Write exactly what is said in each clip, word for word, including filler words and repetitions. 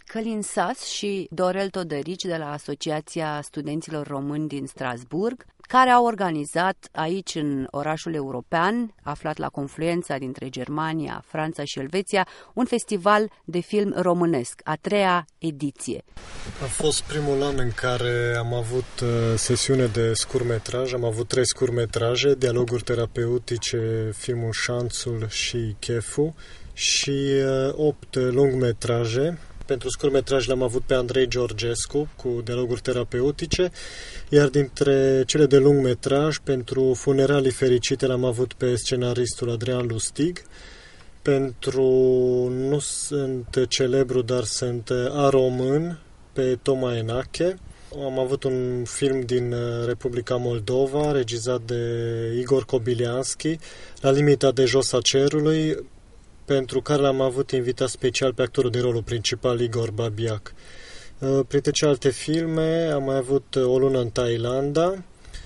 Călin Sas și Dorel Todărici de la Asociația Studenților Români din Strasburg, care au organizat aici în orașul european, aflat la confluența dintre Germania, Franța și Elveția, un festival de film românesc, a treia ediție. A fost primul an în care am avut sesiune de scurtmetraj, am avut trei scurtmetraje, dialoguri terapeutice, filmul Șanțul și Chefu și opt lungmetraje. Pentru scurtmetraj l-am avut pe Andrei Georgescu cu dialoguri terapeutice, iar dintre cele de lungmetraj, pentru Funeralii fericite l-am avut pe scenaristul Adrian Lustig, pentru Nu sunt celebru, dar sunt a român, pe Toma Enache. Am avut un film din Republica Moldova, regizat de Igor Kobilianski, La limita de jos a cerului, pentru care l-am avut invitat special pe actorul de rolul principal, Igor Babiac. Printre celelalte filme am mai avut O lună în Thailanda,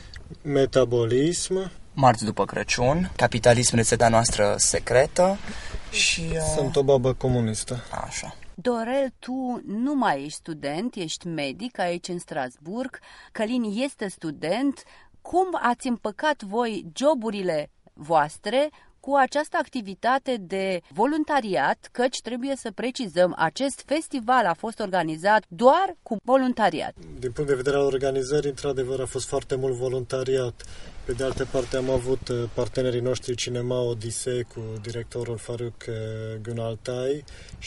Metabolism, Marți după Crăciun, Capitalism, rețeta noastră secretă și... Uh... Sunt o babă comunistă. Așa. Dorel, tu nu mai ești student, ești medic aici în Strasburg. Călin este student. Cum ați împăcat voi joburile voastre cu această activitate de voluntariat, căci trebuie să precizăm, acest festival a fost organizat doar cu voluntariat? Din punct de vedere al organizării, într-adevăr, a fost foarte mult voluntariat. Pe de altă parte, am avut partenerii noștri Cinema Odisee cu directorul Faruk Gunaltai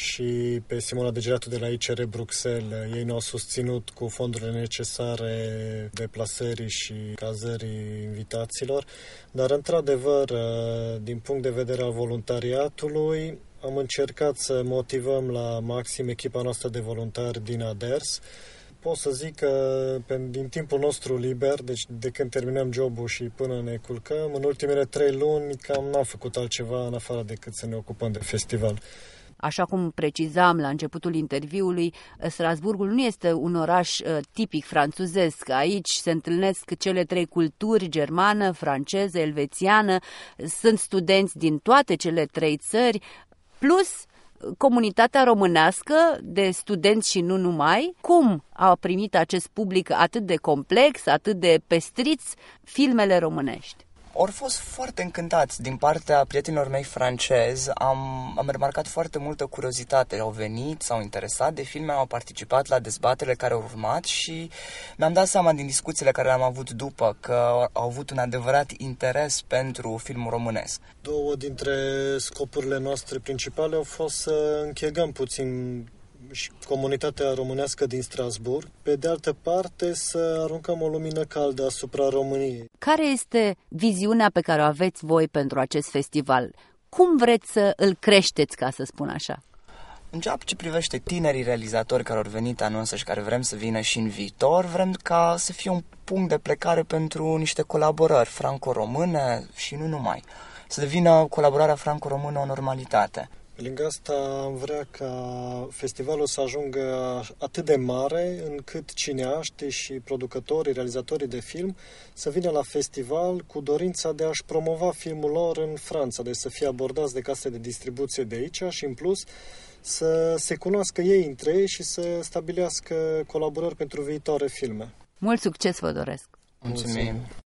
și pe Simona Degeratu de la I C R Bruxelles. Ei ne-au susținut cu fondurile necesare deplasării și cazării invitaților. Dar, într-adevăr, din punct de vedere al voluntariatului, am încercat să motivăm la maxim echipa noastră de voluntari din ADERS. Pot să zic că din timpul nostru liber, deci de când terminăm jobul și până ne culcăm, în ultimele trei luni cam n-am făcut altceva în afară decât să ne ocupăm de festival. Așa cum precizam la începutul interviului, Strasburgul nu este un oraș uh, tipic franțuzesc. Aici se întâlnesc cele trei culturi, germană, franceză, elvețiană. Sunt studenți din toate cele trei țări, plus comunitatea românească de studenți și nu numai. Cum a primit acest public atât de complex, atât de pestriți filmele românești? Au fost foarte încântați din partea prietenilor mei francezi. Am, am remarcat foarte multă curiozitate. Au venit, s-au interesat de filme, au participat la dezbaterile care au urmat și mi-am dat seama din discuțiile care le-am avut după că au avut un adevărat interes pentru filmul românesc. Două dintre scopurile noastre principale au fost să închegăm puțin și comunitatea românească din Strasburg, pe de altă parte să aruncăm o lumină caldă asupra României. Care este viziunea pe care o aveți voi pentru acest festival? Cum vreți să îl creșteți, ca să spun așa? În ceea ce privește tinerii realizatori care au venit anul ăsta și care vrem să vină și în viitor, vrem ca să fie un punct de plecare pentru niște colaborări franco-române și nu numai. Să devină colaborarea franco-română o normalitate. Pe lângă asta am vrea ca festivalul să ajungă atât de mare încât cineaștii și producătorii, realizatorii de film să vină la festival cu dorința de a-și promova filmul lor în Franța, deci să fie abordați de case de distribuție de aici și în plus să se cunoască ei între ei și să stabilească colaborări pentru viitoare filme. Mult succes vă doresc! Mulțumim!